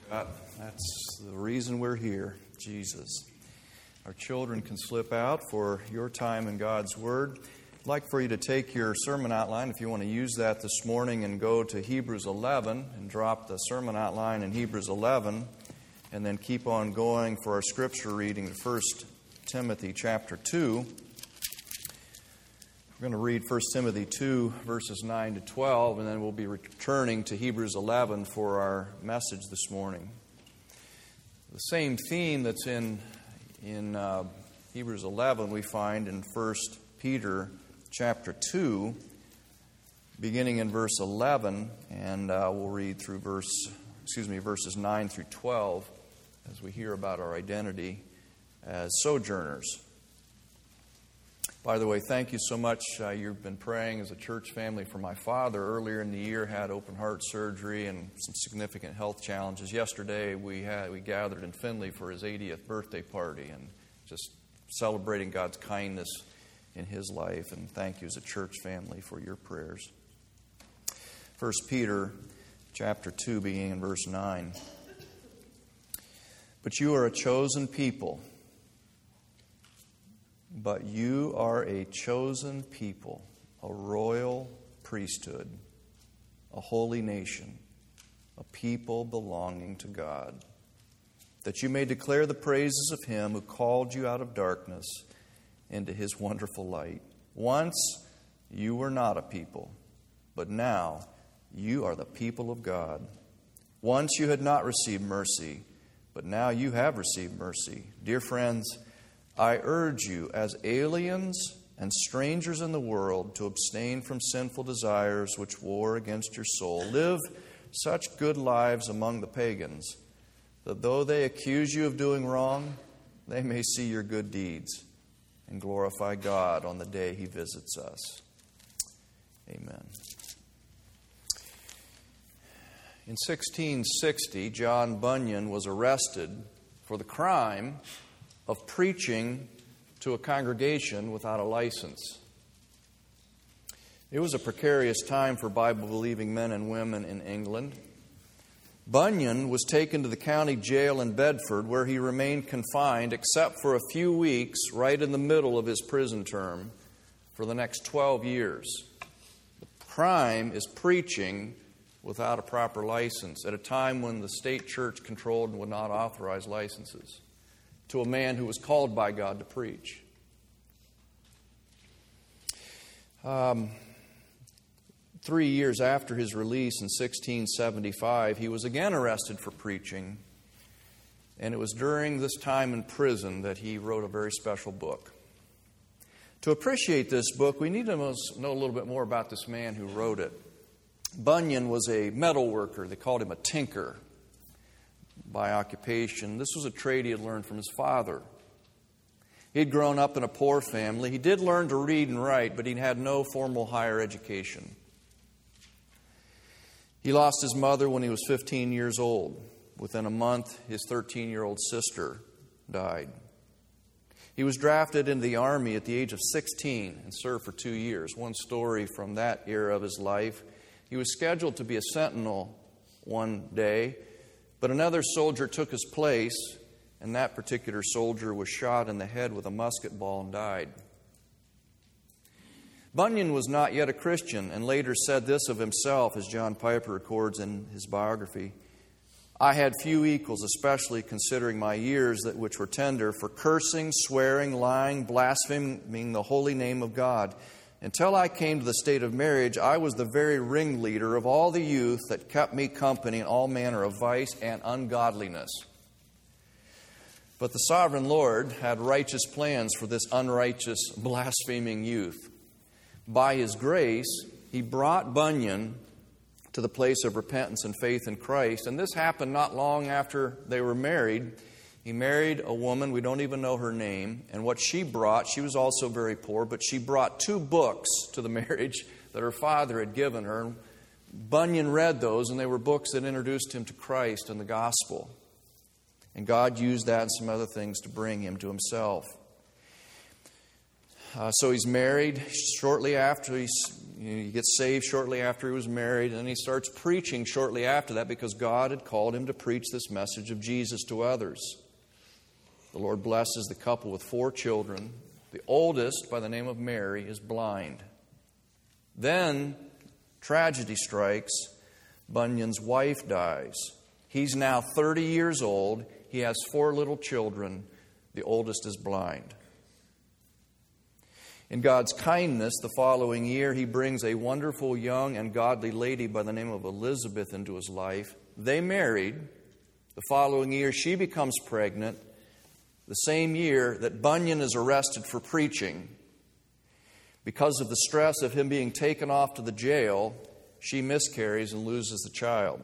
That's the reason we're here, Jesus. Our children can slip out for your time in God's Word. I'd like for you to take your sermon outline, if you want to use that this morning, and go to Hebrews 11 and drop the sermon outline in Hebrews 11, and then keep on going for our scripture reading to 1 Timothy chapter 2. We're going to read 1 Timothy 2, verses 9 to 12, and then we'll be returning to Hebrews 11 for our message this morning. The same theme that's in Hebrews 11 we find in 1 Peter chapter 2, beginning in verse 11, and we'll read through verses 9 through 12 as we hear about our identity as sojourners. By the way, thank you so much. You've been praying as a church family for my father. Earlier in the year, had open heart surgery and some significant health challenges. Yesterday, we gathered in Findlay for his 80th birthday party and just celebrating God's kindness in his life. And thank you as a church family for your prayers. 1 Peter chapter 2, beginning in verse 9. But you are a chosen people. But you are a chosen people, a royal priesthood, a holy nation, a people belonging to God, that you may declare the praises of Him who called you out of darkness into His wonderful light. Once you were not a people, but now you are the people of God. Once you had not received mercy, but now you have received mercy. Dear friends, I urge you as aliens and strangers in the world to abstain from sinful desires which war against your soul. Live such good lives among the pagans, that though they accuse you of doing wrong, they may see your good deeds and glorify God on the day He visits us. Amen. In 1660, John Bunyan was arrested for the crime of preaching to a congregation without a license. It was a precarious time for Bible-believing men and women in England. Bunyan was taken to the county jail in Bedford, where he remained confined, except for a few weeks, right in the middle of his prison term, for the next 12 years. The crime is preaching without a proper license, at a time when the state church controlled and would not authorize licenses, to a man who was called by God to preach. 3 years after his release in 1675, he was again arrested for preaching, and it was during this time in prison that he wrote a very special book. To appreciate this book, we need to know a little bit more about this man who wrote it. Bunyan was a metal worker. They called him a tinker by occupation. This was a trade he had learned from his father. He had grown up in a poor family. He did learn to read and write, but he had no formal higher education. He lost his mother when he was 15 years old. Within a month, his 13-year-old sister died. He was drafted into the army at the age of 16 and served for 2 years. One story from that era of his life: he was scheduled to be a sentinel one day, but another soldier took his place, and that particular soldier was shot in the head with a musket ball and died. Bunyan was not yet a Christian, and later said this of himself, as John Piper records in his biography: I had few equals, especially considering my years which were tender, for cursing, swearing, lying, blaspheming the holy name of God. Until I came to the state of marriage, I was the very ringleader of all the youth that kept me company in all manner of vice and ungodliness. But the sovereign Lord had righteous plans for this unrighteous, blaspheming youth. By His grace, He brought Bunyan to the place of repentance and faith in Christ. And this happened not long after they were married. He married a woman, we don't even know her name, and what she brought, she was also very poor, but she brought 2 books to the marriage that her father had given her. Bunyan read those, and they were books that introduced him to Christ and the gospel. And God used that and some other things to bring him to Himself. So he's married. Shortly after he's He gets saved shortly after he was married, and then he starts preaching shortly after that because God had called him to preach this message of Jesus to others. The Lord blesses the couple with 4 children. The oldest, by the name of Mary, is blind. Then tragedy strikes. Bunyan's wife dies. He's now 30 years old. He has 4 little children. The oldest is blind. In God's kindness, the following year, He brings a wonderful young and godly lady by the name of Elizabeth into his life. They married. The following year, she becomes pregnant. The same year that Bunyan is arrested for preaching. Because of the stress of him being taken off to the jail, she miscarries and loses the child.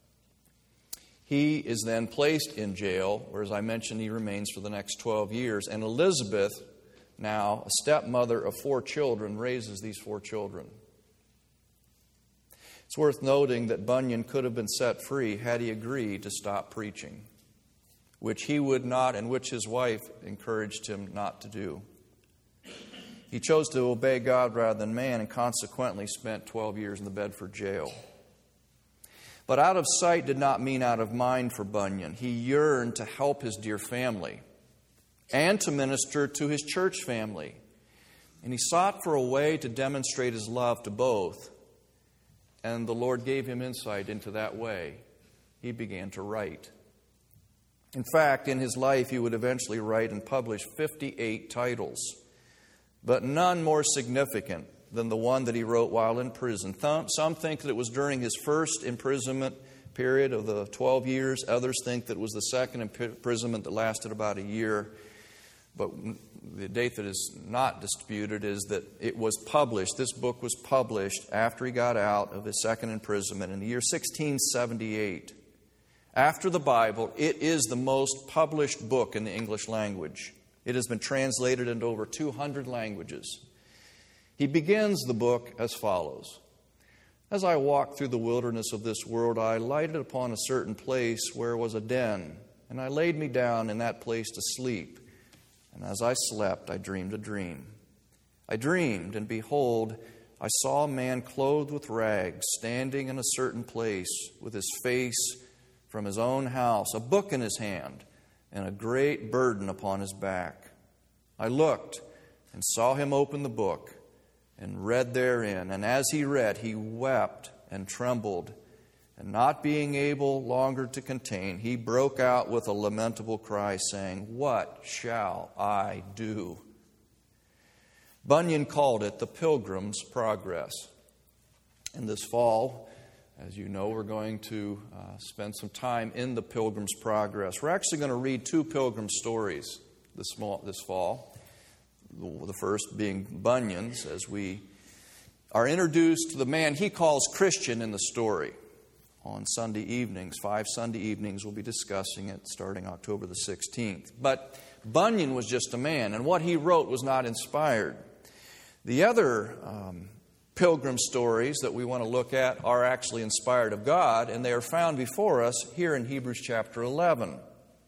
He is then placed in jail, where, as I mentioned, he remains for the next 12 years. And Elizabeth, now a stepmother of 4 children, raises these 4 children. It's worth noting that Bunyan could have been set free had he agreed to stop preaching, which he would not, and which his wife encouraged him not to do. He chose to obey God rather than man, and consequently spent 12 years in the Bedford jail. But out of sight did not mean out of mind for Bunyan. He yearned to help his dear family and to minister to his church family. And he sought for a way to demonstrate his love to both. And the Lord gave him insight into that way. He began to write. In fact, in his life, he would eventually write and publish 58 titles, but none more significant than the one that he wrote while in prison. Some think that it was during his first imprisonment period of the 12 years. Others think that it was the second imprisonment that lasted about a year. But the date that is not disputed is that it was published. This book was published after he got out of his second imprisonment in the year 1678. After the Bible, it is the most published book in the English language. It has been translated into over 200 languages. He begins the book as follows. As I walked through the wilderness of this world, I lighted upon a certain place where was a den, and I laid me down in that place to sleep. And as I slept, I dreamed a dream. I dreamed, and behold, I saw a man clothed with rags, standing in a certain place, with his face from his own house, a book in his hand, and a great burden upon his back. I looked and saw him open the book and read therein. And as he read, he wept and trembled. And not being able longer to contain, he broke out with a lamentable cry, saying, "What shall I do?" Bunyan called it the Pilgrim's Progress. And this fall, as you know, we're going to spend some time in the Pilgrim's Progress. We're actually going to read 2 pilgrim stories this fall. The first being Bunyan's, as we are introduced to the man he calls Christian in the story. On Sunday evenings, 5 Sunday evenings, we'll be discussing it starting October the 16th. But Bunyan was just a man, and what he wrote was not inspired. The other pilgrim stories that we want to look at are actually inspired of God, and they are found before us here in Hebrews chapter 11.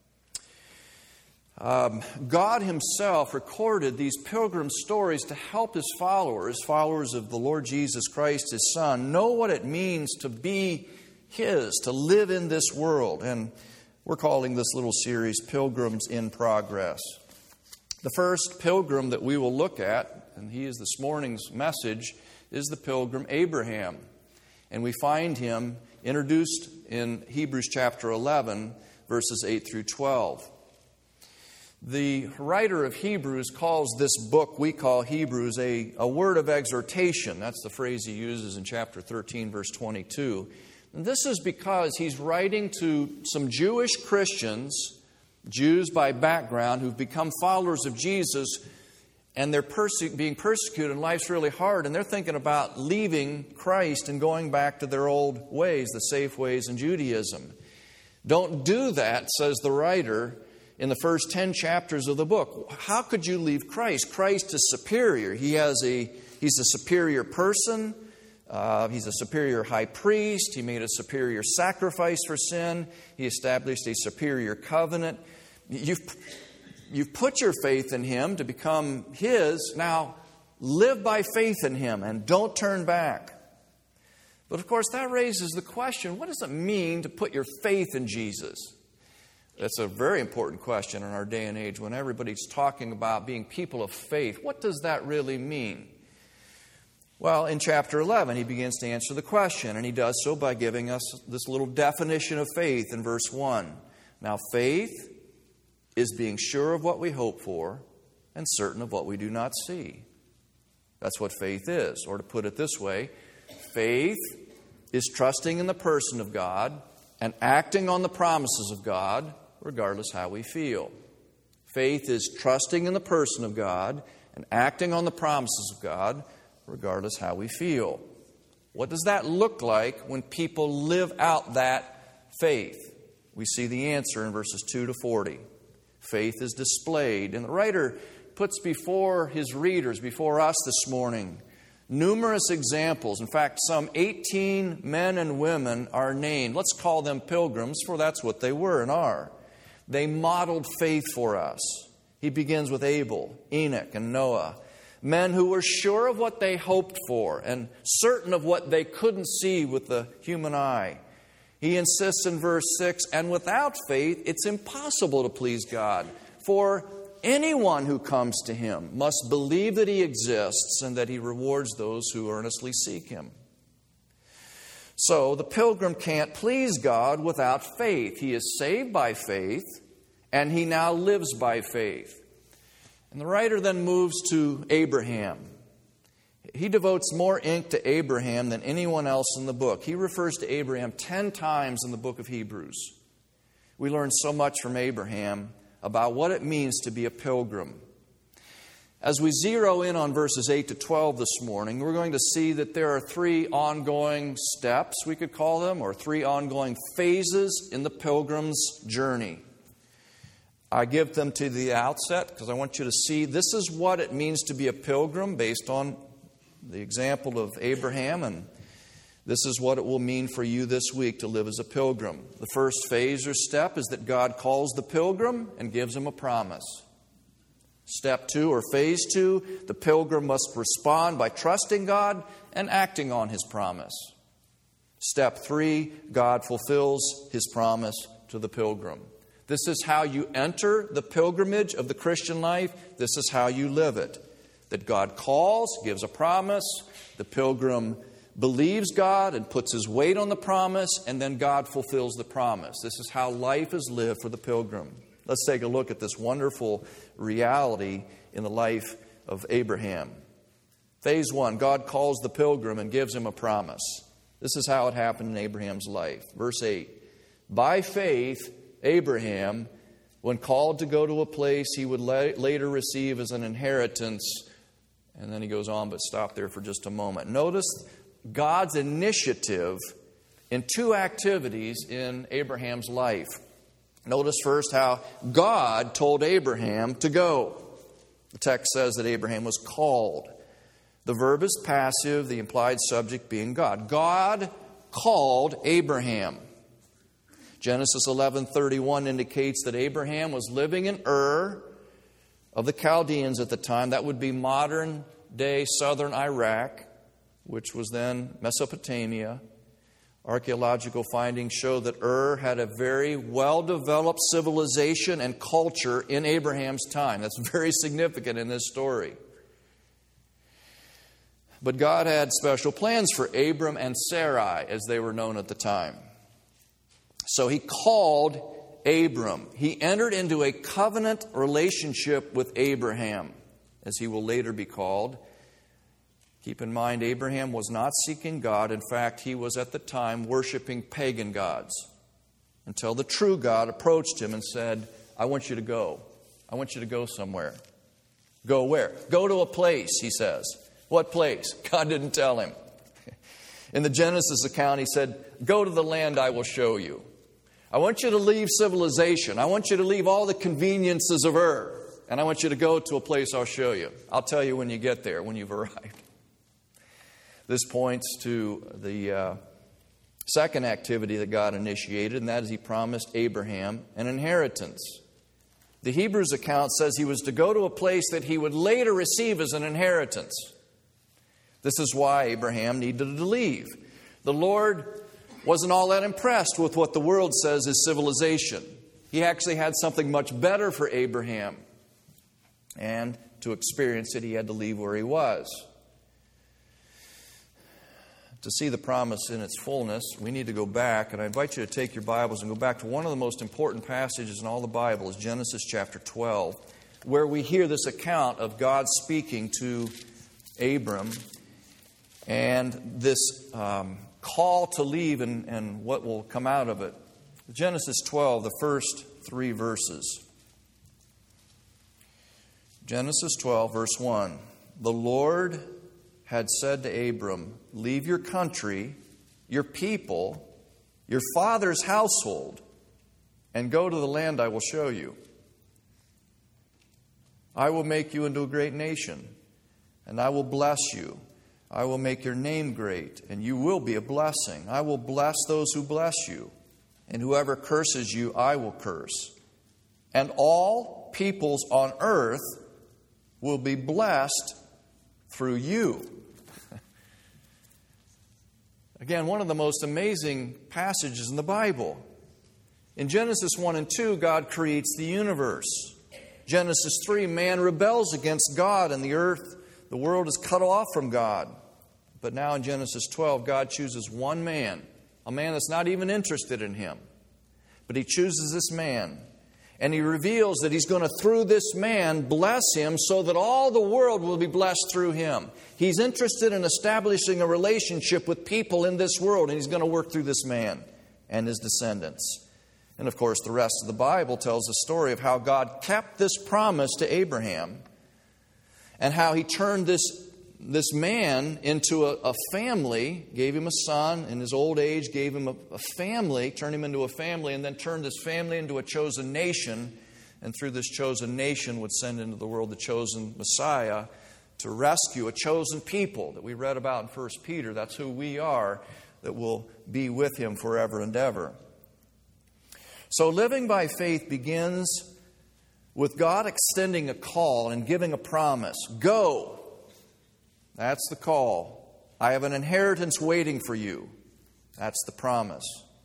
God Himself recorded these pilgrim stories to help His followers of the Lord Jesus Christ, His Son, know what it means to be His, to live in this world. And we're calling this little series Pilgrims in Progress. The first pilgrim that we will look at, and he is this morning's message, is the pilgrim Abraham. And we find him introduced in Hebrews chapter 11, verses 8 through 12. The writer of Hebrews calls this book we call Hebrews a word of exhortation. That's the phrase he uses in chapter 13, verse 22. And this is because he's writing to some Jewish Christians, Jews by background, who've become followers of Jesus, and they're being persecuted, and life's really hard, and they're thinking about leaving Christ and going back to their old ways, the safe ways in Judaism. Don't do that, says the writer, in the first 10 chapters of the book. How could you leave Christ? Christ is superior. He's a superior person. He's a superior high priest. He made a superior sacrifice for sin. He established a superior covenant. You've put your faith in Him to become His. Now, live by faith in Him and don't turn back. But of course, that raises the question, what does it mean to put your faith in Jesus? That's a very important question in our day and age when everybody's talking about being people of faith. What does that really mean? Well, in chapter 11, he begins to answer the question, and he does so by giving us this little definition of faith in verse 1. Now, faith is being sure of what we hope for and certain of what we do not see. That's what faith is. Or to put it this way, faith is trusting in the person of God and acting on the promises of God, regardless how we feel. Faith is trusting in the person of God and acting on the promises of God, regardless how we feel. What does that look like when people live out that faith? We see the answer in verses 2 to 40. Faith is displayed. And the writer puts before his readers, before us this morning, numerous examples. In fact, some 18 men and women are named. Let's call them pilgrims, for that's what they were and are. They modeled faith for us. He begins with Abel, Enoch, and Noah. Men who were sure of what they hoped for and certain of what they couldn't see with the human eye. He insists in verse 6, and without faith it's impossible to please God. For anyone who comes to Him must believe that He exists and that He rewards those who earnestly seek Him. So the pilgrim can't please God without faith. He is saved by faith, and he now lives by faith. And the writer then moves to Abraham. He devotes more ink to Abraham than anyone else in the book. He refers to Abraham 10 times in the book of Hebrews. We learn so much from Abraham about what it means to be a pilgrim. As we zero in on verses 8 to 12 this morning, we're going to see that there are 3 ongoing steps, we could call them, or 3 ongoing phases in the pilgrim's journey. I give them to the outset because I want you to see this is what it means to be a pilgrim based on the example of Abraham, and this is what it will mean for you this week to live as a pilgrim. The first phase or step is that God calls the pilgrim and gives him a promise. Step 2 or phase 2, the pilgrim must respond by trusting God and acting on His promise. Step 3, God fulfills His promise to the pilgrim. This is how you enter the pilgrimage of the Christian life. This is how you live it. That God calls, gives a promise, the pilgrim believes God and puts his weight on the promise, and then God fulfills the promise. This is how life is lived for the pilgrim. Let's take a look at this wonderful reality in the life of Abraham. Phase 1, God calls the pilgrim and gives him a promise. This is how it happened in Abraham's life. Verse 8, by faith, Abraham, when called to go to a place he would later receive as an inheritance, and then he goes on, but stop there for just a moment. Notice God's initiative in 2 activities in Abraham's life. Notice first how God told Abraham to go. The text says that Abraham was called. The verb is passive, the implied subject being God. God called Abraham. Genesis 11:31 indicates that Abraham was living in Ur of the Chaldeans at the time. That would be modern-day southern Iraq, which was then Mesopotamia. Archaeological findings show that Ur had a very well-developed civilization and culture in Abraham's time. That's very significant in this story. But God had special plans for Abram and Sarai, as they were known at the time. So He called Abram. He entered into a covenant relationship with Abraham, as he will later be called. Keep in mind, Abraham was not seeking God. In fact, he was at the time worshiping pagan gods until the true God approached him and said, I want you to go. I want you to go somewhere. Go where? Go to a place, he says. What place? God didn't tell him. In the Genesis account, he said, go to the land I will show you. I want you to leave civilization. I want you to leave all the conveniences of Ur. And I want you to go to a place I'll show you. I'll tell you when you get there, when you've arrived. This points to the second activity that God initiated, and that is He promised Abraham an inheritance. The Hebrews account says he was to go to a place that he would later receive as an inheritance. This is why Abraham needed to leave. The Lord wasn't all that impressed with what the world says is civilization. He actually had something much better for Abraham. And to experience it, he had to leave where he was. To see the promise in its fullness, we need to go back, and I invite you to take your Bibles and go back to one of the most important passages in all the Bible, is Genesis chapter 12, where we hear this account of God speaking to Abram and this call to leave and what will come out of it. Genesis 12, the first 3 verses. Genesis 12, verse 1. The Lord had said to Abram, leave your country, your people, your father's household, and go to the land I will show you. I will make you into a great nation, and I will bless you. I will make your name great, and you will be a blessing. I will bless those who bless you, and whoever curses you, I will curse. And all peoples on earth will be blessed through you. Again, one of the most amazing passages in the Bible. In Genesis 1 and 2, God creates the universe. Genesis 3, man rebels against God and the earth, the world is cut off from God. But now in Genesis 12, God chooses one man, a man that's not even interested in him. But He chooses this man. And He reveals that He's going to, through this man, bless him so that all the world will be blessed through him. He's interested in establishing a relationship with people in this world, and He's going to work through this man and his descendants. And of course, the rest of the Bible tells the story of how God kept this promise to Abraham and how He turned this man into a family, gave him a son, in his old age gave him a family, turned him into a family, and then turned this family into a chosen nation, and through this chosen nation would send into the world the chosen Messiah to rescue a chosen people that we read about in 1 Peter. That's who we are, that will be with Him forever and ever. So living by faith begins with God extending a call and giving a promise. Go. That's the call. I have an inheritance waiting for you. That's the promise.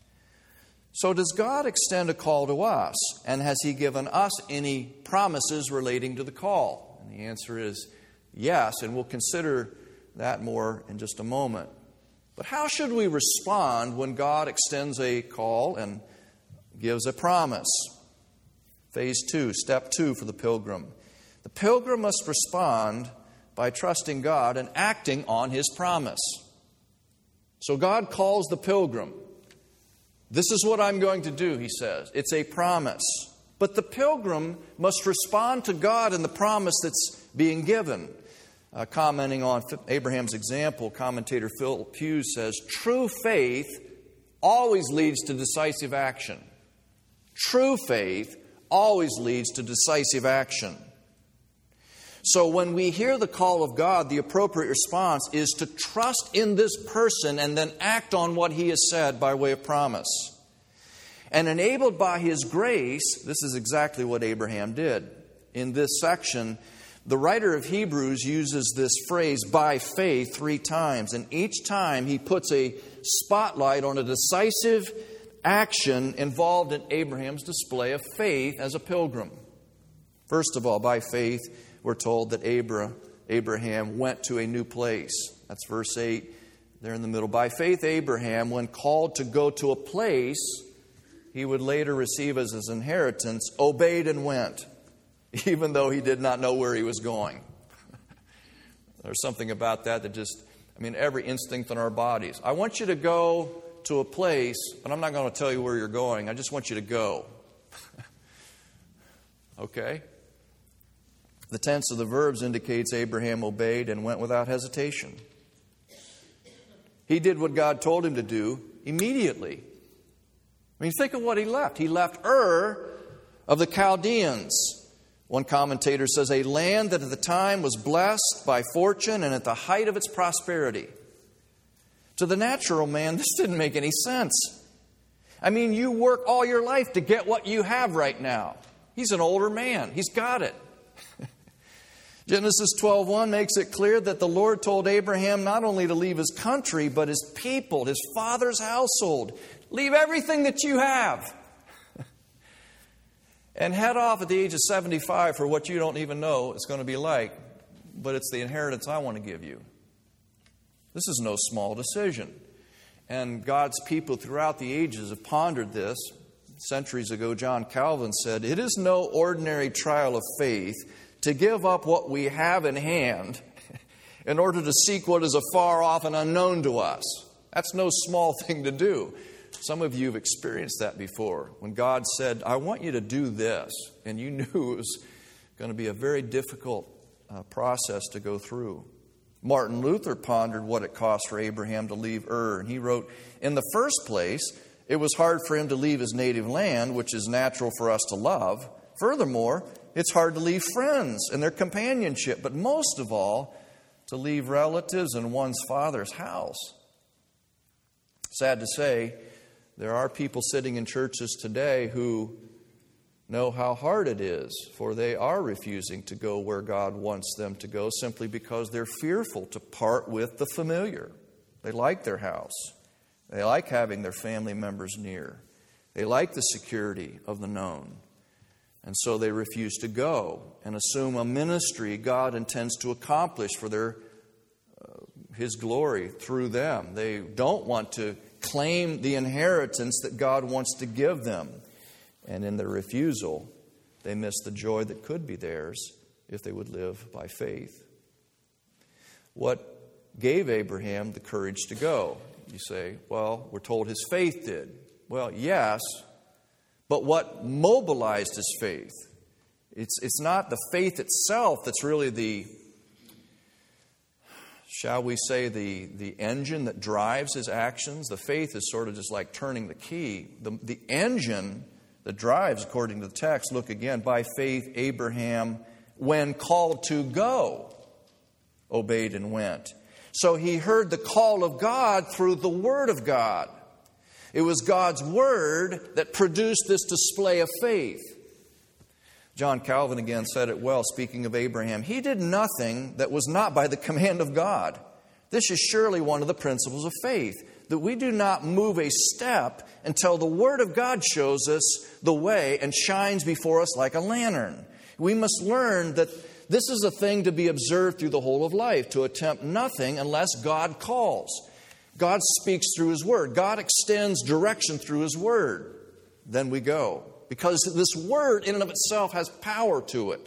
So does God extend a call to us? And has He given us any promises relating to the call? And the answer is yes, and we'll consider that more in just a moment. But how should we respond when God extends a call and gives a promise? Phase 2, step 2 for the pilgrim. The pilgrim must respond by trusting God and acting on His promise. So God calls the pilgrim. This is what I'm going to do, He says. It's a promise. But the pilgrim must respond to God and the promise that's being given. Commenting on Abraham's example, commentator Phil Pugh says, true faith always leads to decisive action. True faith always leads to decisive action. So when we hear the call of God, the appropriate response is to trust in this person and then act on what He has said by way of promise. And enabled by His grace, this is exactly what Abraham did. In this section, the writer of Hebrews uses this phrase, by faith, 3 times. And each time he puts a spotlight on a decisive action involved in Abraham's display of faith as a pilgrim. First of all, by faith, we're told that Abraham went to a new place. That's verse 8 there in the middle. By faith, Abraham, when called to go to a place he would later receive as his inheritance, obeyed and went, even though he did not know where he was going. There's something about that just, every instinct in our bodies. I want you to go to a place, but I'm not going to tell you where you're going. I just want you to go. Okay? The tense of the verbs indicates Abraham obeyed and went without hesitation. He did what God told him to do immediately. Think of what he left. He left Ur of the Chaldeans. One commentator says, a land that at the time was blessed by fortune and at the height of its prosperity. To the natural man, this didn't make any sense. You work all your life to get what you have right now. He's an older man. He's got it. Genesis 12:1 makes it clear that the Lord told Abraham not only to leave his country, but his people, his father's household. Leave everything that you have. And head off at the age of 75 for what you don't even know it's going to be like. But it's the inheritance I want to give you. This is no small decision. And God's people throughout the ages have pondered this. Centuries ago, John Calvin said, "It is no ordinary trial of faith to give up what we have in hand in order to seek what is afar off and unknown to us." That's no small thing to do. Some of you have experienced that before. When God said, "I want you to do this," and you knew it was going to be a very difficult process to go through. Martin Luther pondered what it cost for Abraham to leave Ur, and he wrote, "In the first place, it was hard for him to leave his native land, which is natural for us to love. Furthermore, it's hard to leave friends and their companionship, but most of all, to leave relatives and one's father's house." Sad to say, there are people sitting in churches today who know how hard it is, for they are refusing to go where God wants them to go simply because they're fearful to part with the familiar. They like their house. They like having their family members near. They like the security of the known. And so they refuse to go and assume a ministry God intends to accomplish for His glory through them. They don't want to claim the inheritance that God wants to give them. And in their refusal, they miss the joy that could be theirs if they would live by faith. What gave Abraham the courage to go? You say, well, we're told his faith did. Well, yes, but what mobilized his faith? It's not the faith itself that's really the, shall we say, the engine that drives his actions. The faith is sort of just like turning the key. The engine that drives, according to the text, look again, by faith Abraham, when called to go, obeyed and went. So he heard the call of God through the Word of God. It was God's Word that produced this display of faith. John Calvin again said it well, speaking of Abraham. He did nothing that was not by the command of God. This is surely one of the principles of faith, that we do not move a step until the Word of God shows us the way and shines before us like a lantern. We must learn that this is a thing to be observed through the whole of life, to attempt nothing unless God calls. God speaks through His Word. God extends direction through His Word. Then we go. Because this Word in and of itself has power to it.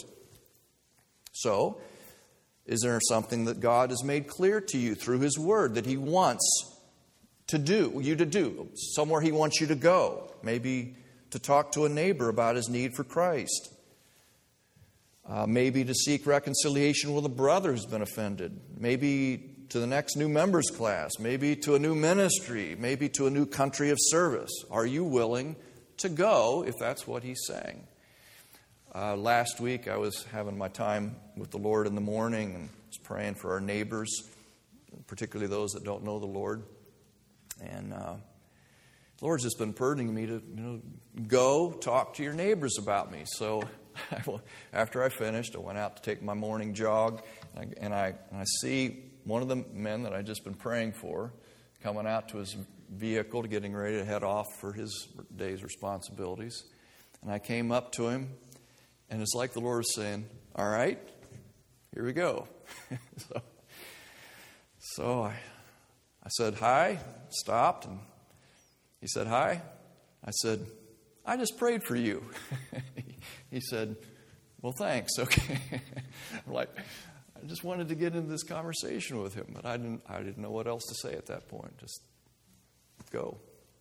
So, is there something that God has made clear to you through His Word that He wants you to do? Somewhere He wants you to go. Maybe to talk to a neighbor about his need for Christ. Maybe to seek reconciliation with a brother who's been offended. Maybe to the next new members class. Maybe to a new ministry. Maybe to a new country of service. Are you willing to go if that's what He's saying? Last week I was having my time with the Lord in the morning and was praying for our neighbors, particularly those that don't know the Lord. And the Lord's just been burdening me to go talk to your neighbors about me. So after I finished, I went out to take my morning jog, and I see one of the men that I'd just been praying for coming out to his vehicle, getting ready to head off for his day's responsibilities. And I came up to him, and it's like the Lord was saying, "All right, here we go." So I said, "Hi," stopped, and he said, "Hi." I said, "I just prayed for you." He said, "Well, thanks." Okay. I'm like, I just wanted to get into this conversation with him, but I didn't know what else to say at that point. Just go.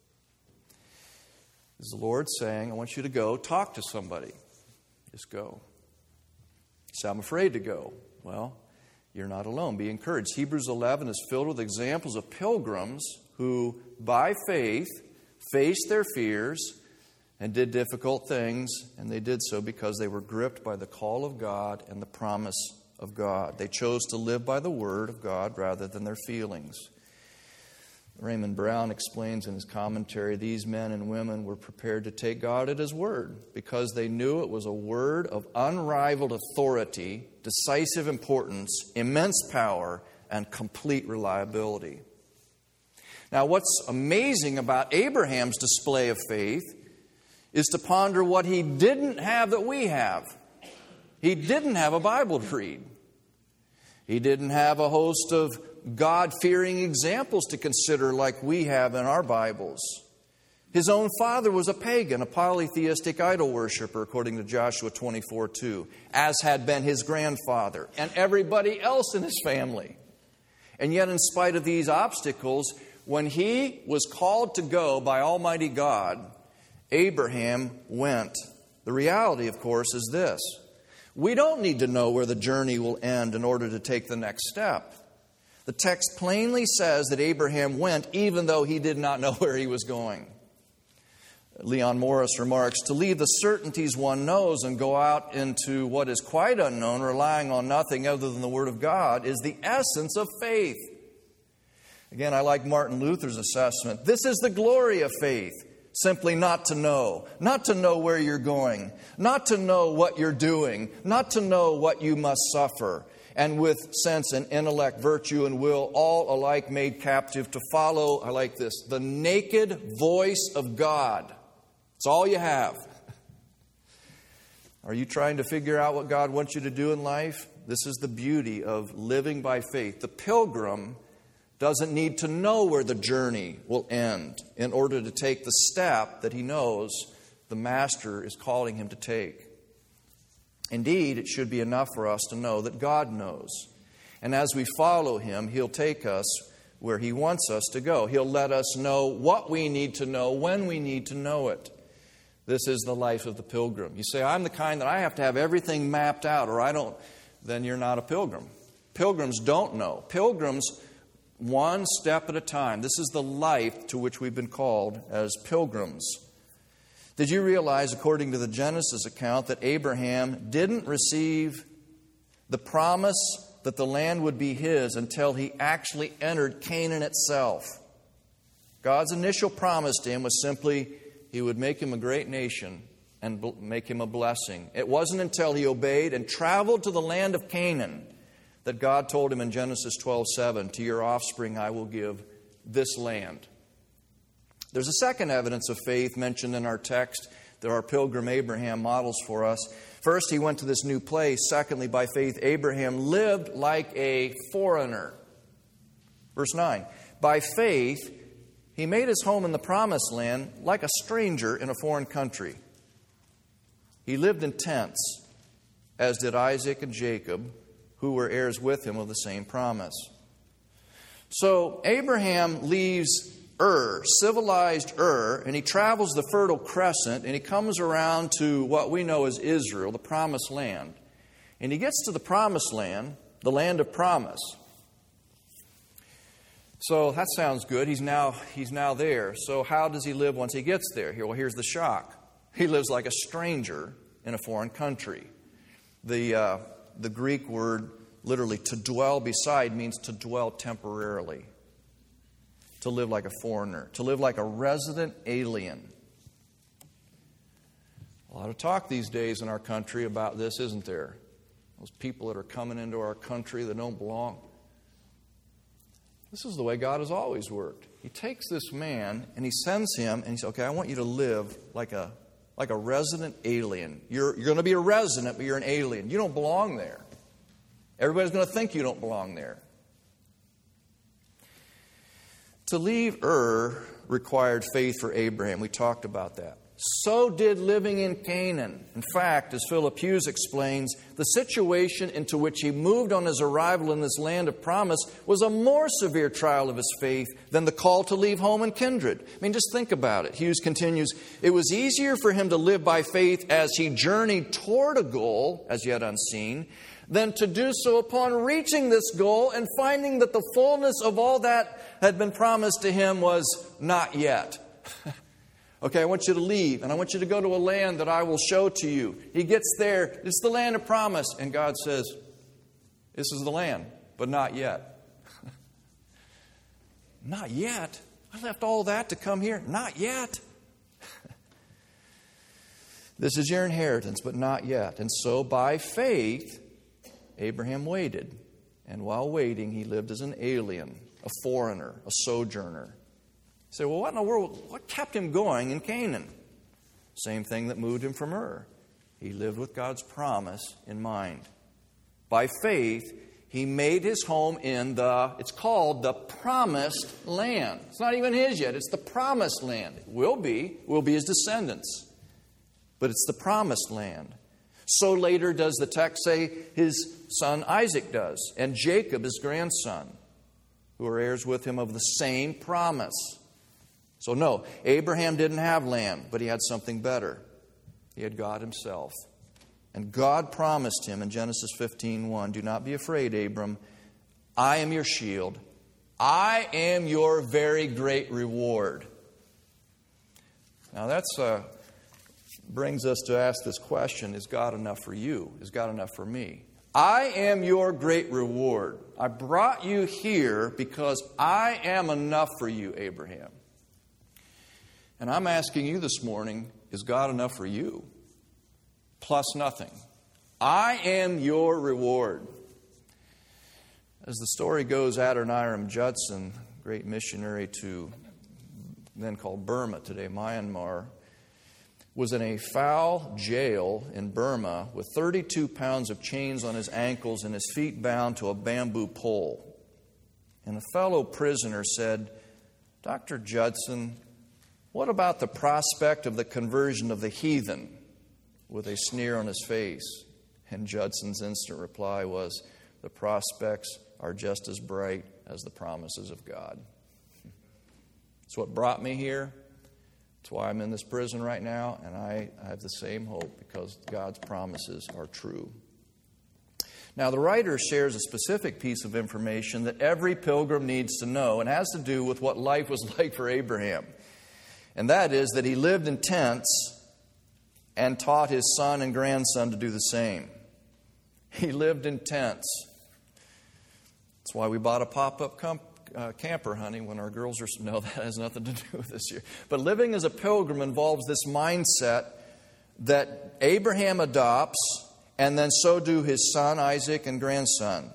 Is the Lord saying, I want you to go talk to somebody? Just go. So I'm afraid to go. Well, you're not alone. Be encouraged. Hebrews 11 is filled with examples of pilgrims who, by faith, faced their fears and did difficult things, and they did so because they were gripped by the call of God and the promise of God. They chose to live by the Word of God rather than their feelings. Raymond Brown explains in his commentary, these men and women were prepared to take God at His word because they knew it was a word of unrivaled authority, decisive importance, immense power, and complete reliability. Now, what's amazing about Abraham's display of faith is to ponder what he didn't have that we have. He didn't have a Bible to read. He didn't have a host of God-fearing examples to consider like we have in our Bibles. His own father was a pagan, a polytheistic idol worshiper, according to Joshua 24:2, as had been his grandfather and everybody else in his family. And yet, in spite of these obstacles, when he was called to go by Almighty God, Abraham went. The reality, of course, is this. We don't need to know where the journey will end in order to take the next step. The text plainly says that Abraham went even though he did not know where he was going. Leon Morris remarks, to leave the certainties one knows and go out into what is quite unknown, relying on nothing other than the Word of God, is the essence of faith. Again, I like Martin Luther's assessment. This is the glory of faith. Simply not to know where you're going, not to know what you're doing, not to know what you must suffer, and with sense and intellect, virtue and will, all alike made captive to follow, I like this, the naked voice of God. It's all you have. Are you trying to figure out what God wants you to do in life? This is the beauty of living by faith. The pilgrim doesn't need to know where the journey will end in order to take the step that he knows the Master is calling him to take. Indeed, it should be enough for us to know that God knows. And as we follow Him, He'll take us where He wants us to go. He'll let us know what we need to know when we need to know it. This is the life of the pilgrim. You say, I'm the kind that I have to have everything mapped out, or I don't. Then you're not a pilgrim. Pilgrims don't know. Pilgrims, one step at a time. This is the life to which we've been called as pilgrims. Did you realize, according to the Genesis account, that Abraham didn't receive the promise that the land would be his until he actually entered Canaan itself? God's initial promise to him was simply He would make him a great nation and make him a blessing. It wasn't until he obeyed and traveled to the land of Canaan that God told him in Genesis 12:7, to your offspring I will give this land. There's a second evidence of faith mentioned in our text that our pilgrim Abraham models for us. First, he went to this new place. Secondly, by faith, Abraham lived like a foreigner. Verse 9, by faith, he made his home in the promised land like a stranger in a foreign country. He lived in tents, as did Isaac and Jacob, who were heirs with him of the same promise. So Abraham leaves Ur, civilized Ur, and he travels the Fertile Crescent, and he comes around to what we know as Israel, the Promised Land. And he gets to the Promised Land, the land of promise. So that sounds good. He's now there. So how does he live once he gets there? Well, here's the shock. He lives like a stranger in a foreign country. The Greek word, literally, to dwell beside, means to dwell temporarily. To live like a foreigner. To live like a resident alien. A lot of talk these days in our country about this, isn't there? Those people that are coming into our country that don't belong. This is the way God has always worked. He takes this man and He sends him and He says, okay, I want you to live like a resident alien. You're going to be a resident, but you're an alien. You don't belong there. Everybody's going to think you don't belong there. To leave Ur required faith for Abraham. We talked about that. So did living in Canaan. In fact, as Philip Hughes explains, the situation into which he moved on his arrival in this land of promise was a more severe trial of his faith than the call to leave home and kindred. I mean, just think about it. Hughes continues, it was easier for him to live by faith as he journeyed toward a goal, as yet unseen, than to do so upon reaching this goal and finding that the fullness of all that had been promised to him was not yet. Okay, I want you to leave, and I want you to go to a land that I will show to you. He gets there. It's the land of promise. And God says, this is the land, but not yet. Not yet. I left all that to come here. Not yet. This is your inheritance, but not yet. And so by faith, Abraham waited. And while waiting, he lived as an alien, a foreigner, a sojourner. You say, well, what in the world? What kept him going in Canaan? Same thing that moved him from Ur. He lived with God's promise in mind. By faith, he made his home in it's called the promised land. It's not even his yet. It's the promised land. It will be his descendants. But it's the promised land. So later does the text say his son Isaac does, and Jacob, his grandson, who are heirs with him of the same promise. So no, Abraham didn't have land, but he had something better. He had God himself. And God promised him in Genesis 15:1, do not be afraid, Abram. I am your shield. I am your very great reward. Now that's brings us to ask this question, is God enough for you? Is God enough for me? I am your great reward. I brought you here because I am enough for you, Abraham. And I'm asking you this morning, is God enough for you? Plus nothing. I am your reward. As the story goes, Adoniram Judson, great missionary to then called Burma, today Myanmar, was in a foul jail in Burma with 32 pounds of chains on his ankles and his feet bound to a bamboo pole. And a fellow prisoner said, Dr. Judson, what about the prospect of the conversion of the heathen? With a sneer on his face. And Judson's instant reply was, the prospects are just as bright as the promises of God. It's what brought me here. That's why I'm in this prison right now, and I have the same hope because God's promises are true. Now, the writer shares a specific piece of information that every pilgrim needs to know, and has to do with what life was like for Abraham. And that is that he lived in tents and taught his son and grandson to do the same. He lived in tents. That's why we bought a pop-up camper, honey, when our girls are... No, that has nothing to do with this year. But living as a pilgrim involves this mindset that Abraham adopts, and then so do his son, Isaac, and grandson.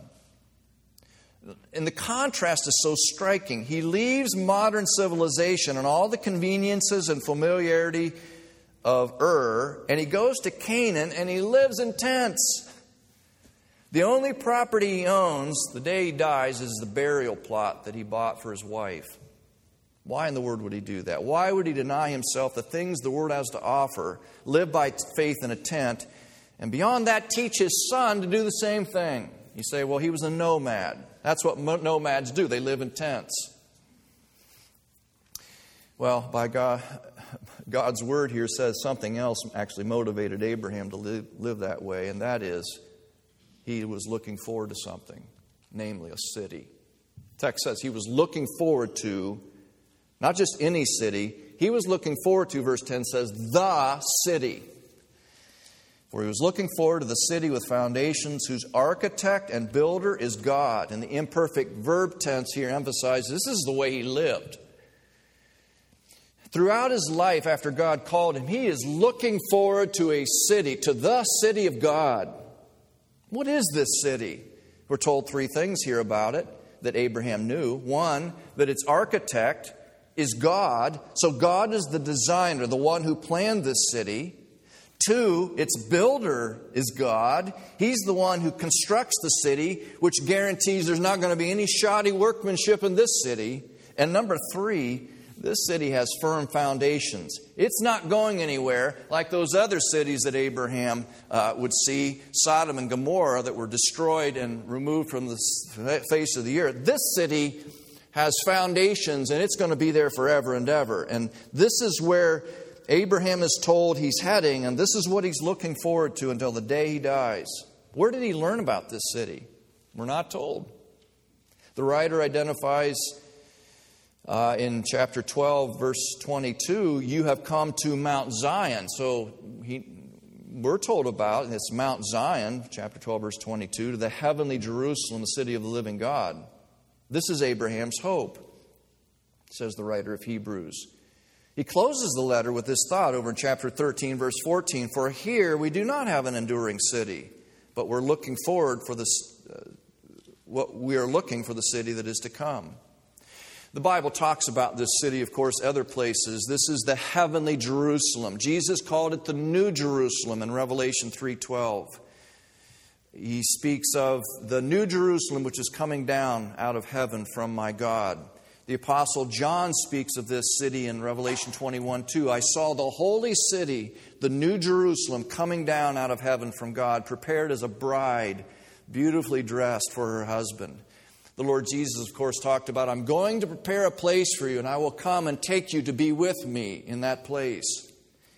And the contrast is so striking. He leaves modern civilization and all the conveniences and familiarity of Ur, and he goes to Canaan, and he lives in tents. The only property he owns the day he dies is the burial plot that he bought for his wife. Why in the world would he do that? Why would he deny himself the things the world has to offer, live by faith in a tent, and beyond that teach his son to do the same thing? You say, well, he was a nomad. That's what nomads do. They live in tents. Well, by God's word here says something else actually motivated Abraham to live that way, and that is he was looking forward to something, namely a city. The text says he was looking forward to, not just any city, he was looking forward to, verse 10 says, the city. For he was looking forward to the city with foundations whose architect and builder is God. And the imperfect verb tense here emphasizes this is the way he lived. Throughout his life after God called him, he is looking forward to a city, to the city of God. What is this city? We're told three things here about it that Abraham knew. One, that its architect is God. So God is the designer, the one who planned this city. Two, its builder is God. He's the one who constructs the city, which guarantees there's not going to be any shoddy workmanship in this city. And number three, this city has firm foundations. It's not going anywhere like those other cities that Abraham would see, Sodom and Gomorrah, that were destroyed and removed from the face of the earth. This city has foundations, and it's going to be there forever and ever. And this is where Abraham is told he's heading, and this is what he's looking forward to until the day he dies. Where did he learn about this city? We're not told. The writer identifies in chapter 12, verse 22, you have come to Mount Zion. So we're told about, it's Mount Zion, chapter 12, verse 22, to the heavenly Jerusalem, the city of the living God. This is Abraham's hope. says the writer of Hebrews. He closes the letter with this thought over in chapter 13, verse 14. For here we do not have an enduring city, but we're looking forward for we are looking for the city that is to come. The Bible talks about this city, of course, other places. This is the heavenly Jerusalem. Jesus called it the New Jerusalem in Revelation 3:12. He speaks of the New Jerusalem which is coming down out of heaven from my God. The Apostle John speaks of this city in Revelation 21:2. I saw the holy city, the New Jerusalem, coming down out of heaven from God, prepared as a bride, beautifully dressed for her husband. The Lord Jesus, of course, talked about, I'm going to prepare a place for you, and I will come and take you to be with me in that place.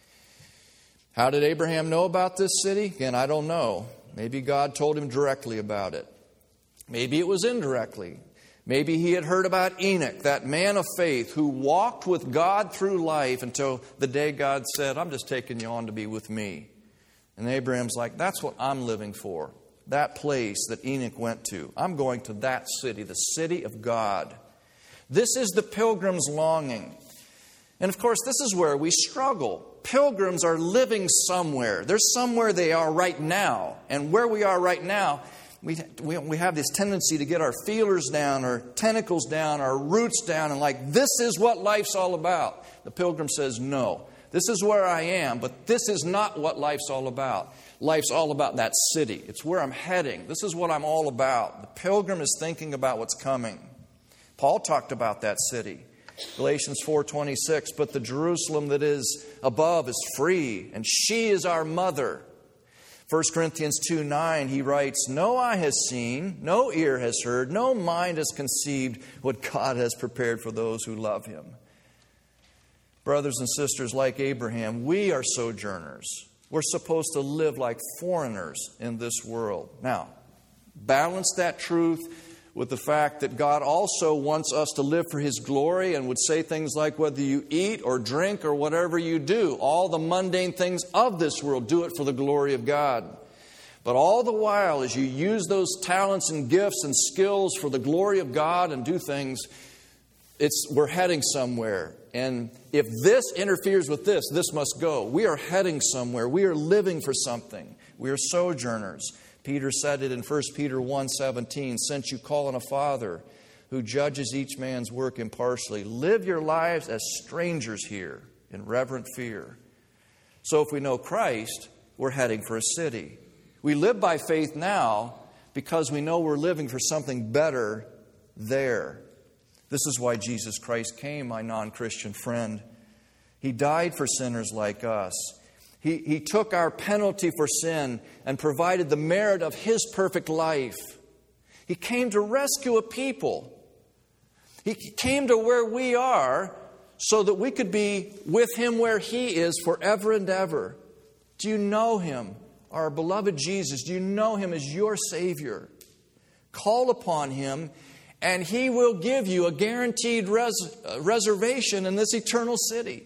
How did Abraham know about this city? Again, I don't know. Maybe God told him directly about it. Maybe it was indirectly. Maybe he had heard about Enoch, that man of faith who walked with God through life until the day God said, I'm just taking you on to be with me. And Abraham's like, that's what I'm living for. That place that Enoch went to. I'm going to that city, the city of God. This is the pilgrim's longing. And of course, this is where we struggle. Pilgrims are living somewhere. There's somewhere they are right now. And where we are right now, we have this tendency to get our feelers down, our tentacles down, our roots down, and like, this is what life's all about. The pilgrim says, no, this is where I am, but this is not what life's all about. Life's all about that city. It's where I'm heading. This is what I'm all about. The pilgrim is thinking about what's coming. Paul talked about that city. Galatians 4:26, but the Jerusalem that is above is free, and she is our mother. 1 Corinthians 2:9, he writes, no eye has seen, no ear has heard, no mind has conceived what God has prepared for those who love Him. Brothers and sisters, like Abraham, we are sojourners. We're supposed to live like foreigners in this world. Now, balance that truth with the fact that God also wants us to live for His glory and would say things like, whether you eat or drink or whatever you do, all the mundane things of this world, do it for the glory of God. But all the while, as you use those talents and gifts and skills for the glory of God and do things, we're heading somewhere. And if this interferes with this, this must go. We are heading somewhere. We are living for something. We are sojourners. Peter said it in 1 Peter 1:17, since you call on a Father who judges each man's work impartially, live your lives as strangers here in reverent fear. So if we know Christ, we're heading for a city. We live by faith now because we know we're living for something better there. This is why Jesus Christ came, my non-Christian friend. He died for sinners like us. He took our penalty for sin and provided the merit of His perfect life. He came to rescue a people. He came to where we are so that we could be with Him where He is forever and ever. Do you know Him, our beloved Jesus? Do you know Him as your Savior? Call upon Him, and He will give you a guaranteed reservation in this eternal city.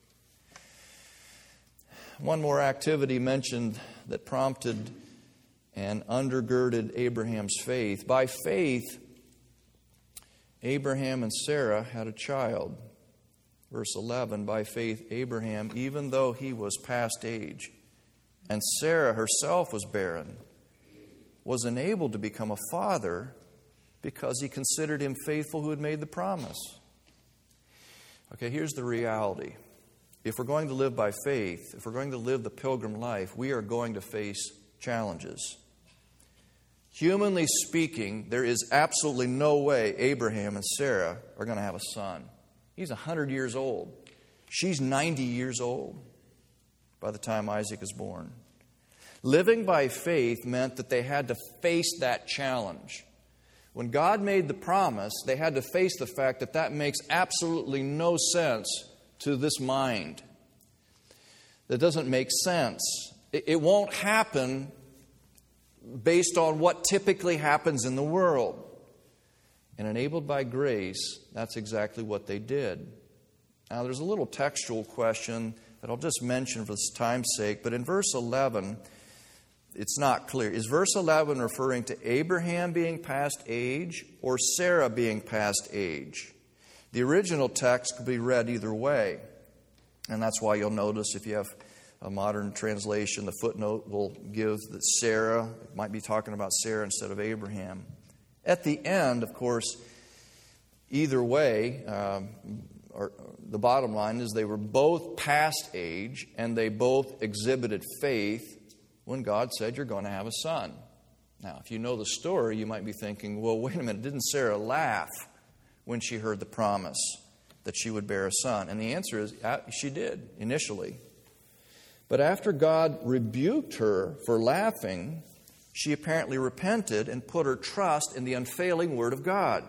One more activity mentioned that prompted and undergirded Abraham's faith. By faith, Abraham and Sarah had a child. Verse 11, by faith, Abraham, even though he was past age, and Sarah herself was barren, was enabled to become a father because he considered him faithful who had made the promise. Okay, here's the reality. If we're going to live by faith, if we're going to live the pilgrim life, we are going to face challenges. Humanly speaking, there is absolutely no way Abraham and Sarah are going to have a son. He's 100 years old. She's 90 years old by the time Isaac is born. Living by faith meant that they had to face that challenge. When God made the promise, they had to face the fact that that makes absolutely no sense to this mind. That doesn't make sense. It won't happen based on what typically happens in the world. And enabled by grace, that's exactly what they did. Now, there's a little textual question that I'll just mention for time's sake, but in verse 11, it's not clear. Is verse 11 referring to Abraham being past age or Sarah being past age? The original text could be read either way. And that's why you'll notice if you have a modern translation, the footnote will give that Sarah, it might be talking about Sarah instead of Abraham. At the end, of course, either way, the bottom line is they were both past age and they both exhibited faith when God said, you're going to have a son. Now, if you know the story, you might be thinking, well, wait a minute, didn't Sarah laugh when she heard the promise that she would bear a son? And the answer is, she did initially. But after God rebuked her for laughing, she apparently repented and put her trust in the unfailing Word of God.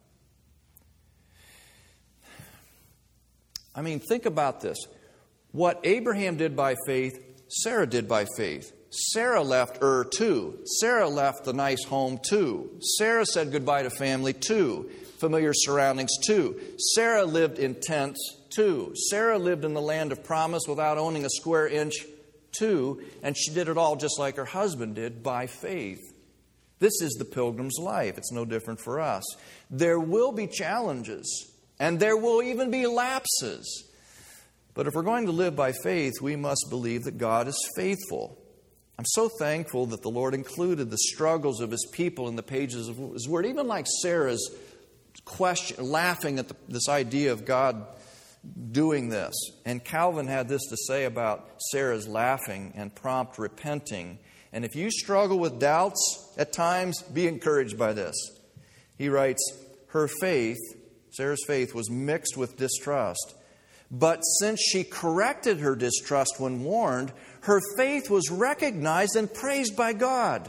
I mean, think about this. What Abraham did by faith, Sarah did by faith. Sarah left Ur too. Sarah left the nice home too. Sarah said goodbye to family too. Familiar surroundings too. Sarah lived in tents too. Sarah lived in the land of promise without owning a square inch too. And she did it all just like her husband did, by faith. This is the pilgrim's life. It's no different for us. There will be challenges. And there will even be lapses. But if we're going to live by faith, we must believe that God is faithful. I'm so thankful that the Lord included the struggles of His people in the pages of His Word. Even like Sarah's question, laughing at this idea of God doing this. And Calvin had this to say about Sarah's laughing and prompt repenting. And if you struggle with doubts at times, be encouraged by this. He writes, her faith, Sarah's faith, was mixed with distrust. But since she corrected her distrust when warned, her faith was recognized and praised by God.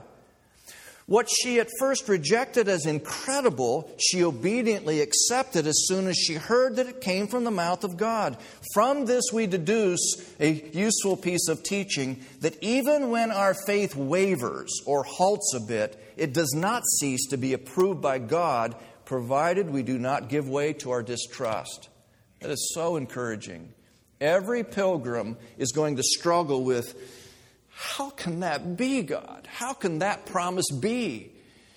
What she at first rejected as incredible, she obediently accepted as soon as she heard that it came from the mouth of God. From this we deduce a useful piece of teaching, that even when our faith wavers or halts a bit, it does not cease to be approved by God, provided we do not give way to our distrust. That is so encouraging. Every pilgrim is going to struggle with, how can that be, God? How can that promise be?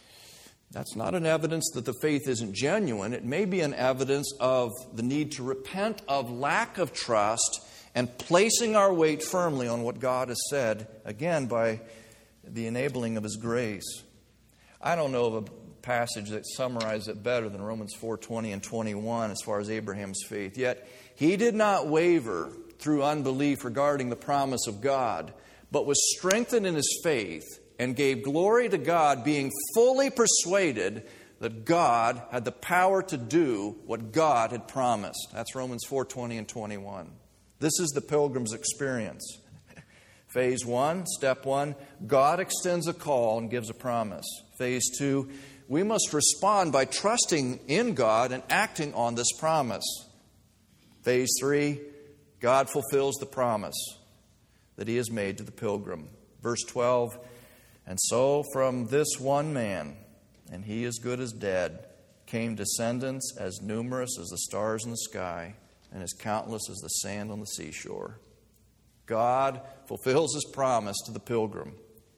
That's not an evidence that the faith isn't genuine. It may be an evidence of the need to repent of lack of trust and placing our weight firmly on what God has said, again, by the enabling of His grace. I don't know of a passage that summarizes it better than Romans 4:20 and 21 as far as Abraham's faith. Yet he did not waver through unbelief regarding the promise of God, but was strengthened in his faith and gave glory to God, being fully persuaded that God had the power to do what God had promised. That's Romans 4:20 and 21. This is the pilgrim's experience. Phase 1, step 1, God extends a call and gives a promise. Phase 2, we must respond by trusting in God and acting on this promise. Phase 3, God fulfills the promise that He has made to the pilgrim. Verse 12, and so from this one man, and he as good as dead, came descendants as numerous as the stars in the sky and as countless as the sand on the seashore. God fulfills His promise to the pilgrim.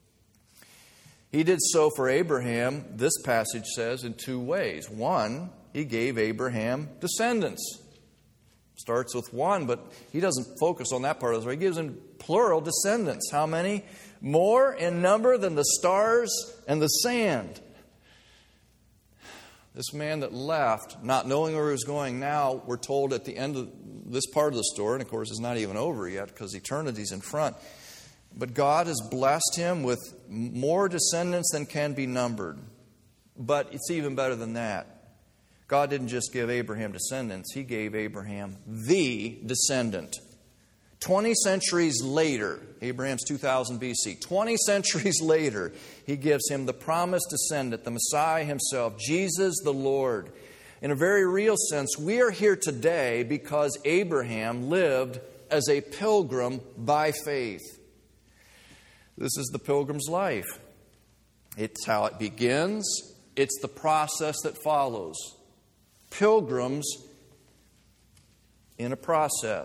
He did so for Abraham, this passage says, in two ways. One, He gave Abraham descendants. Starts with one, but He doesn't focus on that part of the story. He gives him plural descendants. How many? More in number than the stars and the sand. This man that left, not knowing where he was going, now we're told at the end of this part of the story, and of course it's not even over yet because eternity's in front, but God has blessed him with more descendants than can be numbered. But it's even better than that. God didn't just give Abraham descendants, He gave Abraham the descendant. 20 centuries later, Abraham's 2000 BC, 20 centuries later, He gives him the promised descendant, the Messiah Himself, Jesus the Lord. In a very real sense, we are here today because Abraham lived as a pilgrim by faith. This is the pilgrim's life. It's how it begins. It's the process that follows. Pilgrims in a process.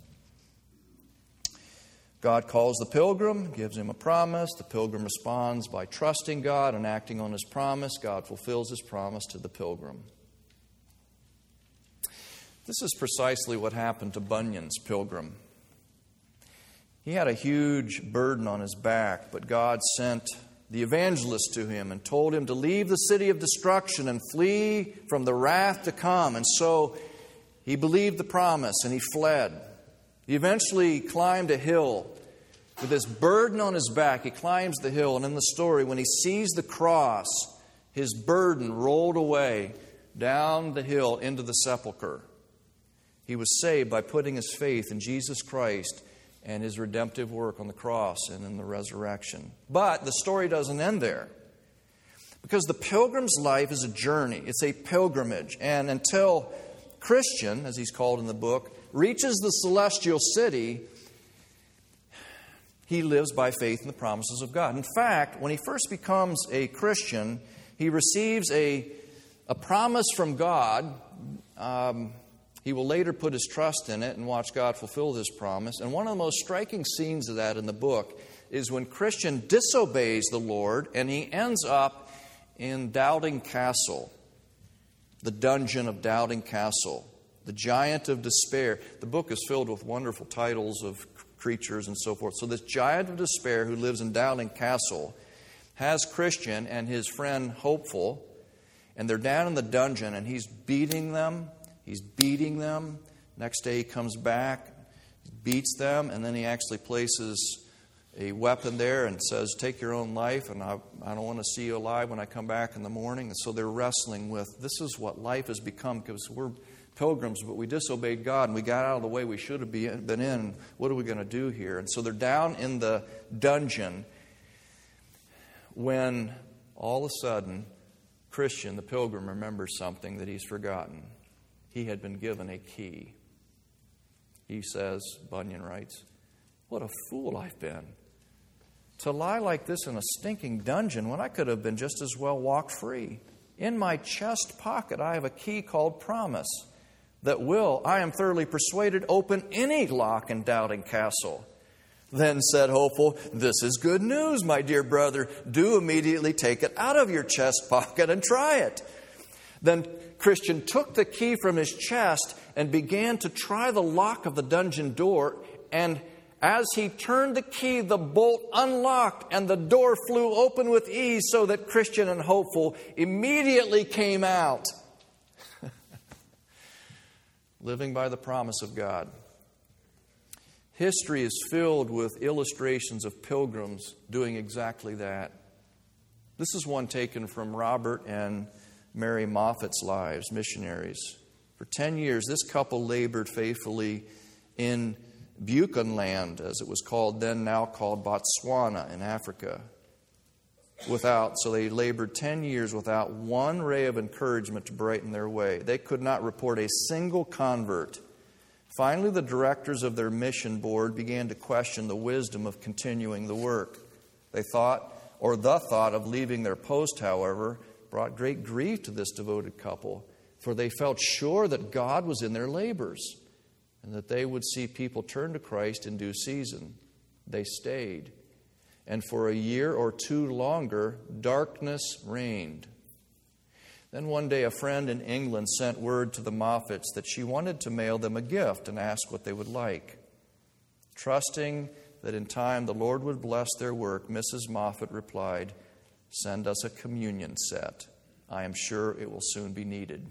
God calls the pilgrim, gives him a promise. The pilgrim responds by trusting God and acting on His promise. God fulfills His promise to the pilgrim. This is precisely what happened to Bunyan's pilgrim. He had a huge burden on his back, but God sent the evangelist to him and told him to leave the city of destruction and flee from the wrath to come. And so he believed the promise and he fled. He eventually climbed a hill. With this burden on his back, he climbs the hill, and in the story, when he sees the cross, his burden rolled away down the hill into the sepulcher. He was saved by putting his faith in Jesus Christ and His redemptive work on the cross and in the resurrection. But the story doesn't end there. Because the pilgrim's life is a journey. It's a pilgrimage. And until Christian, as he's called in the book, reaches the celestial city, he lives by faith in the promises of God. In fact, when he first becomes a Christian, he receives a promise from God. He will later put his trust in it and watch God fulfill this promise. And one of the most striking scenes of that in the book is when Christian disobeys the Lord and he ends up in Doubting Castle, the dungeon of Doubting Castle, the giant of despair. The book is filled with wonderful titles of creatures and so forth. So this giant of despair who lives in Doubting Castle has Christian and his friend Hopeful, and they're down in the dungeon and he's beating them. He's beating them. Next day he comes back, beats them, and then he actually places a weapon there and says, take your own life, and I don't want to see you alive when I come back in the morning. And so they're wrestling with, this is what life has become, because we're pilgrims, but we disobeyed God and we got out of the way we should have been in. What are we going to do here? And so they're down in the dungeon when all of a sudden Christian, the pilgrim, remembers something that he's forgotten. He had been given a key. He says, Bunyan writes, what a fool I've been to lie like this in a stinking dungeon when I could have been just as well walk free. In my chest pocket I have a key called Promise that will, I am thoroughly persuaded, open any lock in Doubting Castle. Then said Hopeful, this is good news, my dear brother. Do immediately take it out of your chest pocket and try it. Then Christian took the key from his chest and began to try the lock of the dungeon door. And as he turned the key, the bolt unlocked and the door flew open with ease, so that Christian and Hopeful immediately came out. Living by the promise of God. History is filled with illustrations of pilgrims doing exactly that. This is one taken from Robert and Mary Moffat's lives, missionaries. For 10 years, this couple labored faithfully in Buchanland, as it was called then, now called Botswana in Africa. So they labored 10 years without one ray of encouragement to brighten their way. They could not report a single convert. Finally, the directors of their mission board began to question the wisdom of continuing the work. The thought of leaving their post, however, brought great grief to this devoted couple, for they felt sure that God was in their labors and that they would see people turn to Christ in due season. They stayed. And for a year or two longer, darkness reigned. Then one day a friend in England sent word to the Moffats that she wanted to mail them a gift and ask what they would like. Trusting that in time the Lord would bless their work, Mrs. Moffat replied, send us a communion set. I am sure it will soon be needed.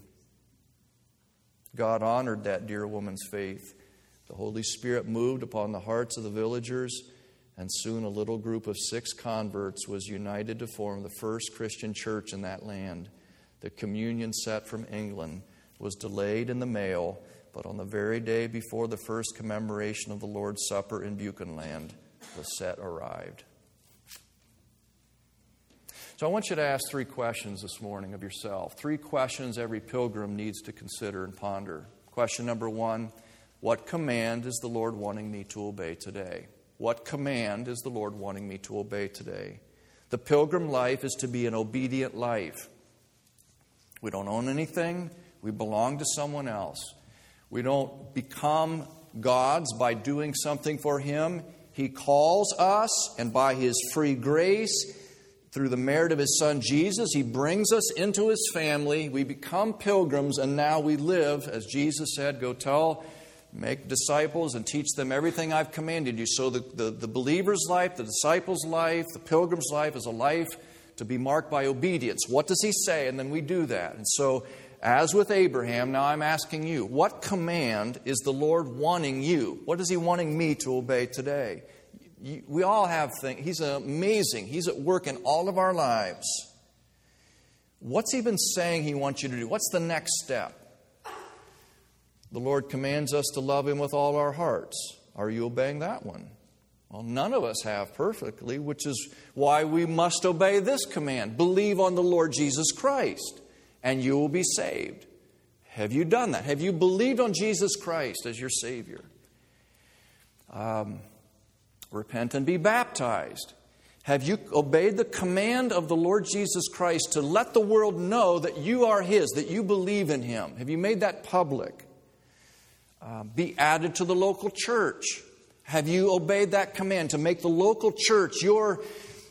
God honored that dear woman's faith. The Holy Spirit moved upon the hearts of the villagers, and soon a little group of 6 converts was united to form the first Christian church in that land. The communion set from England was delayed in the mail, but on the very day before the first commemoration of the Lord's Supper in Buchanland, the set arrived. So I want you to ask 3 questions this morning of yourself. 3 questions every pilgrim needs to consider and ponder. Question number 1, what command is the Lord wanting me to obey today? What command is the Lord wanting me to obey today? The pilgrim life is to be an obedient life. We don't own anything. We belong to someone else. We don't become gods by doing something for Him. He calls us, and by His free grace, through the merit of His Son Jesus, He brings us into His family. We become pilgrims, and now we live, as Jesus said, go make disciples and teach them everything I've commanded you. So the believer's life, the disciple's life, the pilgrim's life is a life to be marked by obedience. What does He say? And then we do that. And so, as with Abraham, now I'm asking you, what command is the Lord wanting you? What is He wanting me to obey today? We all have things. He's amazing. He's at work in all of our lives. What's He been saying He wants you to do? What's the next step? The Lord commands us to love Him with all our hearts. Are you obeying that one? Well, none of us have perfectly, which is why we must obey this command. Believe on the Lord Jesus Christ, and you will be saved. Have you done that? Have you believed on Jesus Christ as your Savior? Repent and be baptized. Have you obeyed the command of the Lord Jesus Christ to let the world know that you are His, that you believe in Him? Have you made that public? Be added to the local church. Have you obeyed that command to make the local church your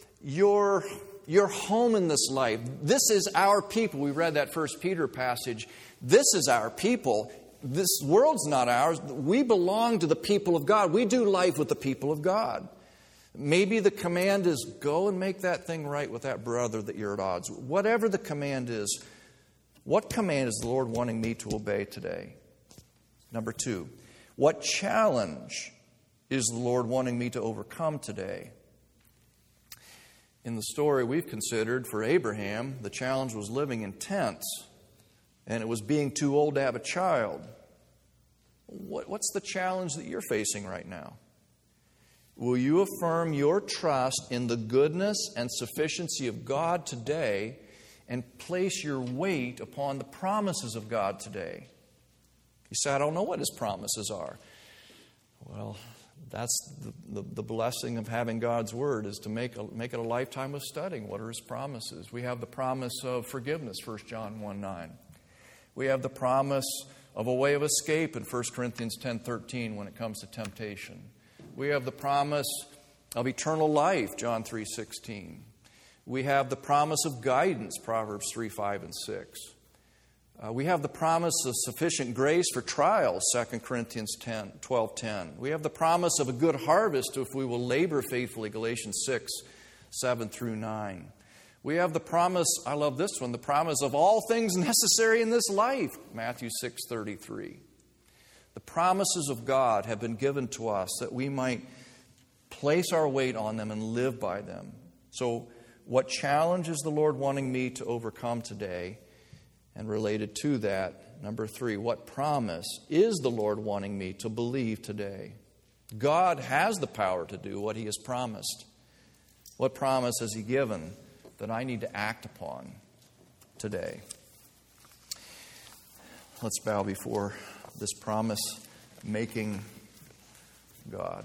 home in this life? This is our people. We read that 1 Peter passage. This is our people. This world's not ours. We belong to the people of God. We do life with the people of God. Maybe the command is go and make that thing right with that brother that you're at odds with. Whatever the command is, what command is the Lord wanting me to obey today? Number 2, what challenge is the Lord wanting me to overcome today? In the story we've considered for Abraham, the challenge was living in tents, and it was being too old to have a child. What's the challenge that you're facing right now? Will you affirm your trust in the goodness and sufficiency of God today and place your weight upon the promises of God today? You say, I don't know what His promises are. Well, that's the blessing of having God's Word, is to make it a lifetime of studying. What are His promises? We have the promise of forgiveness, 1 John 1:9. We have the promise of a way of escape in 1 Corinthians 10:13 when it comes to temptation. We have the promise of eternal life, John 3:16. We have the promise of guidance, Proverbs 3:5 and 6. We have the promise of sufficient grace for trials, 2 Corinthians 12:10. We have the promise of a good harvest if we will labor faithfully, Galatians 6:7 through 9. We have the promise, I love this one, the promise of all things necessary in this life, Matthew 6:33. The promises of God have been given to us that we might place our weight on them and live by them. So, what challenge is the Lord wanting me to overcome today? And related to that, number 3, what promise is the Lord wanting me to believe today? God has the power to do what He has promised. What promise has He given that I need to act upon today? Let's bow before this promise-making God.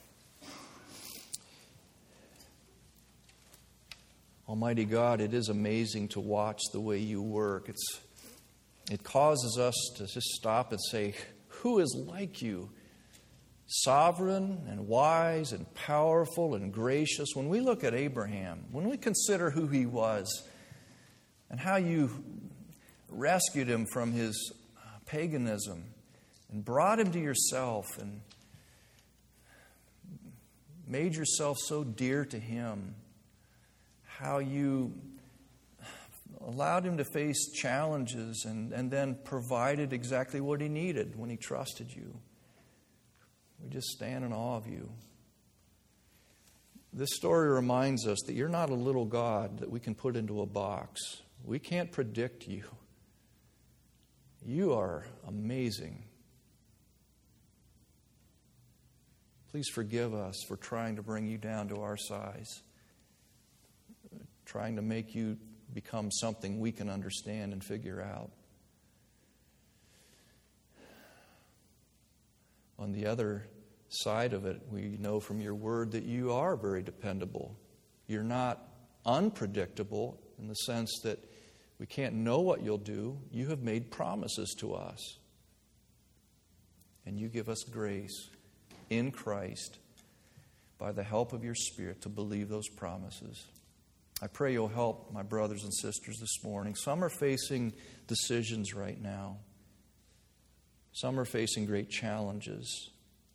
Almighty God, it is amazing to watch the way You work. It causes us to just stop and say, who is like You? Sovereign and wise and powerful and gracious. When we look at Abraham, when we consider who he was and how You rescued him from his paganism and brought him to Yourself and made Yourself so dear to him, how You allowed him to face challenges and then provided exactly what he needed when he trusted You. We just stand in awe of You. This story reminds us that You're not a little God that we can put into a box. We can't predict You. You are amazing. Please forgive us for trying to bring You down to our size, trying to make You become something we can understand and figure out. On the other side of it, we know from Your Word that You are very dependable. You're not unpredictable in the sense that we can't know what You'll do. You have made promises to us. And You give us grace in Christ by the help of Your Spirit to believe those promises. I pray you'll help my brothers and sisters this morning. Some are facing decisions right now. Some are facing great challenges.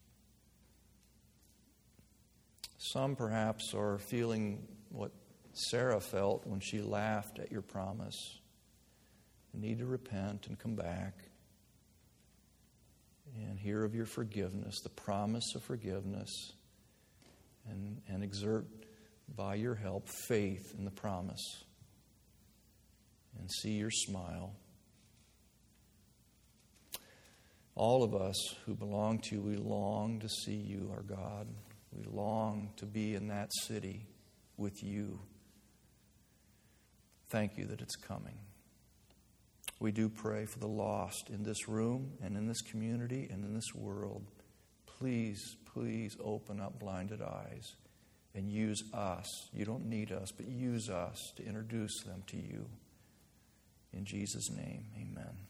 Some perhaps are feeling what Sarah felt when she laughed at your promise. You need to repent and come back and hear of your forgiveness, the promise of forgiveness, and exert by your help faith in the promise and see your smile. All of us who belong to you, we long to see you, our God. We long to be in that city with you. Thank you that it's coming. We do pray for the lost in this room and in this community and in this world. Please, please open up blinded eyes and use us. You don't need us, but use us to introduce them to you. In Jesus' name, amen.